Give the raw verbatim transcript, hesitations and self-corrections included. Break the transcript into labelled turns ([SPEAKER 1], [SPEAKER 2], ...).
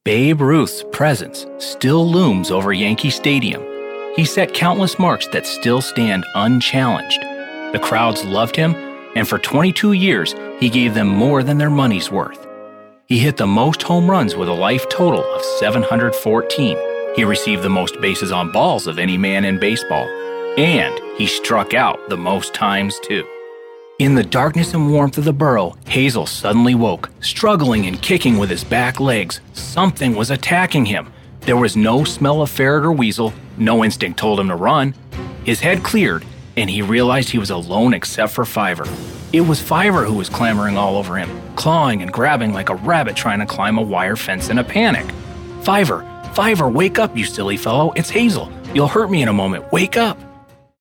[SPEAKER 1] Babe Ruth's presence still looms over Yankee Stadium. He set countless marks that still stand unchallenged. The crowds loved him, and for twenty-two years, he gave them more than their money's worth. He hit the most home runs with a life total of seven hundred fourteen. He received the most bases on balls of any man in baseball. And he struck out the most times, too. In the darkness and warmth of the burrow, Hazel suddenly woke, struggling and kicking with his back legs. Something was attacking him. There was no smell of ferret or weasel. No instinct told him to run. His head cleared, and he realized he was alone except for Fiver. It was Fiver who was clambering all over him, clawing and grabbing like a rabbit trying to climb a wire fence in a panic. Fiver, Fiver, wake up, you silly fellow. It's Hazel. You'll hurt me in a moment. Wake up.